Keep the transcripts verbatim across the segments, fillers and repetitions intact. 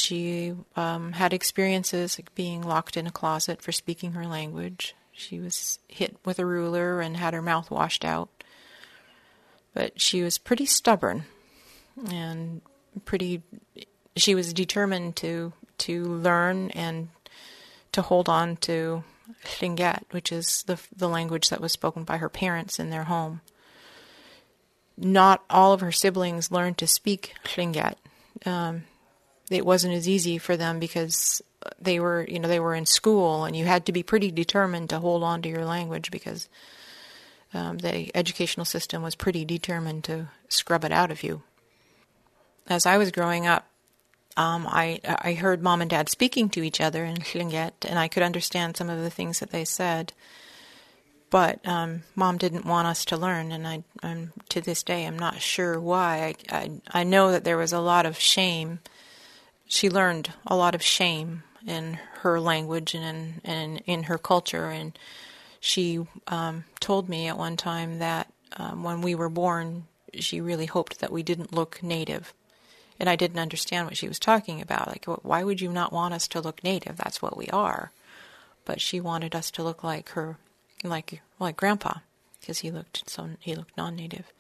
She um, had experiences like being locked in a closet for speaking her language. She was hit with a ruler and had her mouth washed out. But she was pretty stubborn and pretty, she was determined to, to learn and to hold on to Tlingit, which is the the language that was spoken by her parents in their home. Not all of her siblings learned to speak Tlingit. Um, it wasn't as easy for them because they were, you know, they were in school, and you had to be pretty determined to hold on to your language because um, the educational system was pretty determined to scrub it out of you. As I was growing up, um, I I heard Mom and Dad speaking to each other in Tlingit, and I could understand some of the things that they said. But um, Mom didn't want us to learn, and I, I'm, to this day, I'm not sure why. I, I, I know that there was a lot of shame. She learned a lot of shame in her language and in, and in her culture, and she um, told me at one time that um, when we were born, she really hoped that we didn't look native. And I didn't understand what she was talking about. Like, why would you not want us to look native? That's what we are. But she wanted us to look like her, like like Grandpa, because he looked so he looked non-native.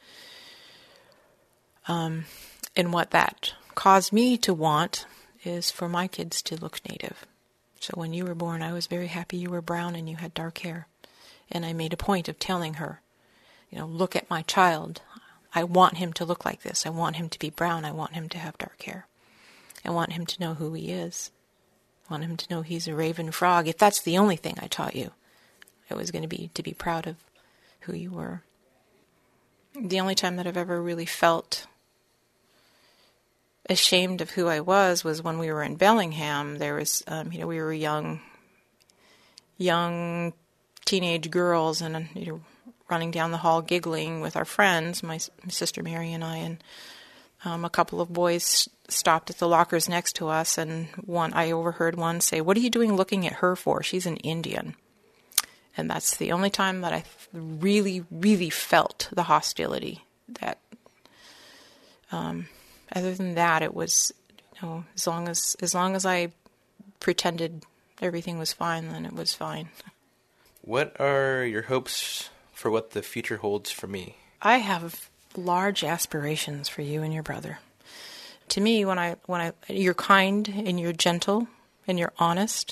Um, and what that caused me to want is for my kids to look native. So when you were born, I was very happy you were brown and you had dark hair. And I made a point of telling her, you know, look at my child. I want him to look like this. I want him to be brown. I want him to have dark hair. I want him to know who he is. I want him to know he's a raven frog. If that's the only thing I taught you, it was going to be to be proud of who you were. The only time that I've ever really felt ashamed of who I was was when we were in Bellingham. There was, um, you know, we were young, young teenage girls, and you know, running down the hall giggling with our friends, my, my sister Mary and I, and um, a couple of boys stopped at the lockers next to us, and one I overheard one say, "What are you doing looking at her for? She's an Indian." And that's the only time that I really, really felt the hostility. That, um, other than that, it was, you know, as long as as long as I pretended everything was fine, then it was fine. What are your hopes for what the future holds for me? I have large aspirations for you and your brother. To me, when I when I you're kind and you're gentle and you're honest,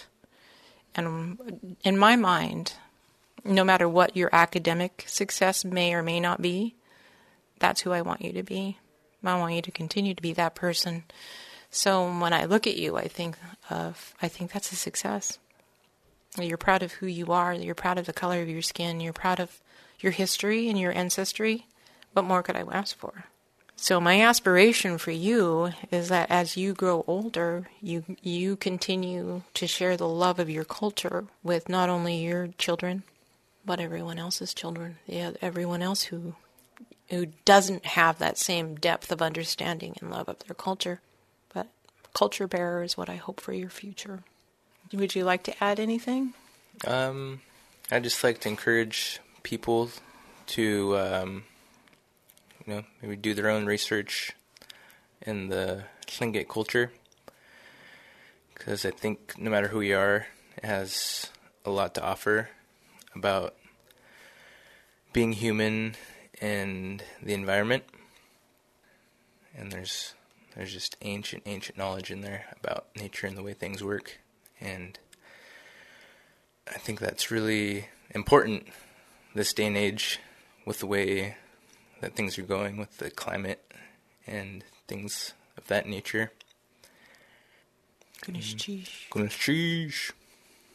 and in my mind, no matter what your academic success may or may not be, that's who I want you to be. I want you to continue to be that person. So when I look at you, I think of I think that's a success. You're proud of who you are. You're proud of the color of your skin. You're proud of your history and your ancestry. What more could I ask for? So my aspiration for you is that as you grow older, you you continue to share the love of your culture with not only your children, but everyone else's children. Yeah, everyone else who who doesn't have that same depth of understanding and love of their culture. But culture bearer is what I hope for your future. Would you like to add anything? Um, I'd just like to encourage people to, um, you know, maybe do their own research in the Tlingit culture, because I think no matter who you are, it has a lot to offer about being human and the environment. And there's there's just ancient, ancient knowledge in there about nature and the way things work. And I think that's really important this day and age with the way that things are going with the climate and things of that nature. Kunishchish. Kunishchish.